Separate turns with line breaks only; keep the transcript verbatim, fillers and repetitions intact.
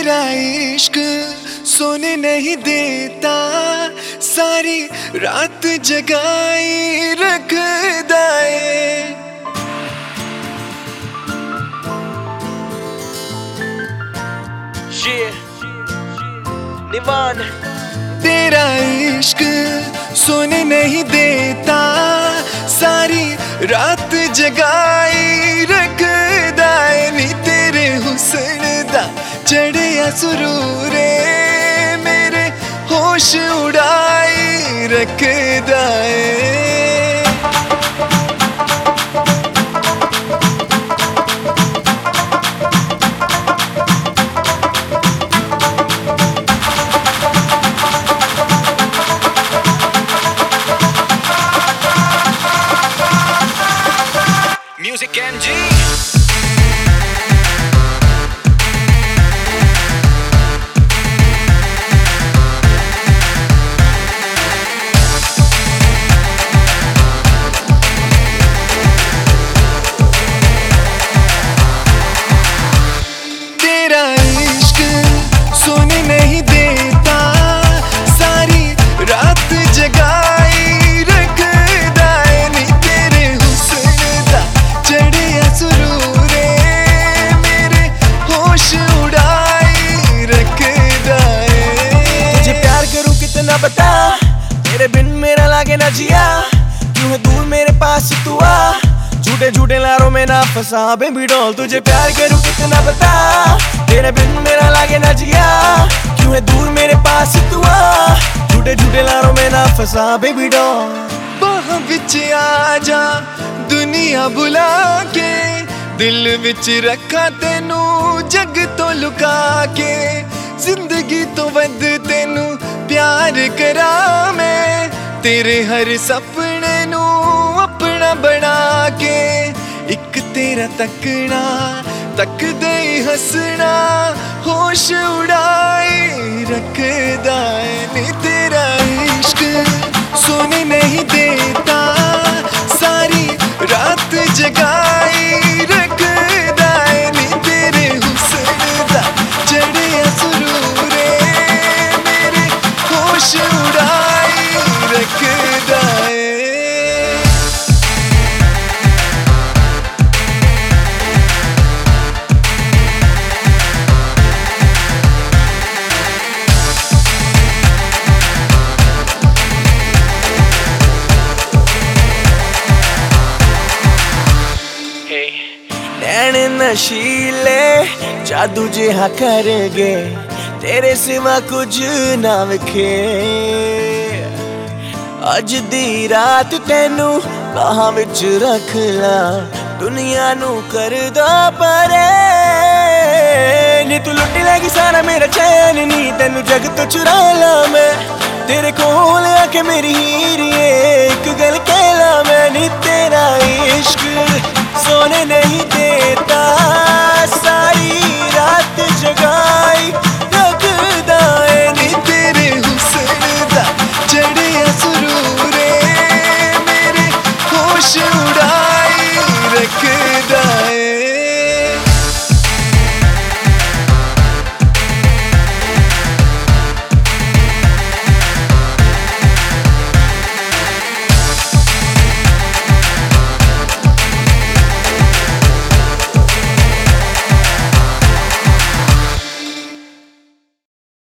तेरा इश्क सोने नहीं देता, सारी रात जगाई रखदा है।
निवान
तेरा इश्क सोने नहीं देता, सारी रात जगाई रखदा है। नी तेरे हुस्न दा चढ़िया सुरूरे मेरे होश उड़ाई रखदा है।
Music M G
तेरा इश्क सोने नहीं देता, सारी रात जगाई रखदा है। नी तेरे हुस्न दा चढ़िया सुरूरे मेरे होश उड़ाई रखदा है।
तुझे प्यार करूं कितना बता, तेरे बिन मेरा लागे ना जिया। क्यों है दूर मेरे पास तू आ, झूठे झूठे लारों में ना फंसा बेबी डॉल। तुझे प्यार करूं कितना बता, तेरे बिन मेरा लागे ना जिया। क्यों है दूर मेरे पास तू आ, झूठे झूठे लारों में ना फंसा बेबी डॉल।
बाह विच आ जा दुनिया बुला के, दिल विच रखा तेनू जग तो लुका के। जिंदगी तो वध तेनू प्यार करा मैं, तेरे हर सपने नू अपना बना के। एक तेरा तकना तकदे ही हंसना होश उड़ाई रखदा है। नी तेरा इश्क सोने नहीं देता, सारी रात जगाई रखदा है। नी तेरे हुस्न दा चढ़िया सुरूरे मेरे होश उड़ाई रखदा है।
नैन नशीले जादू जिहा कर गए, तेरे सिवा कुछ ना विखे। अज दी रात तेनू बाहां विच रख ला, दुनिया नू करदा परे। नी तू लुट लेगी सारा मेरा चैन, नी तेनू जग तो चुरा ला मैं। तेरे कोल आके मेरी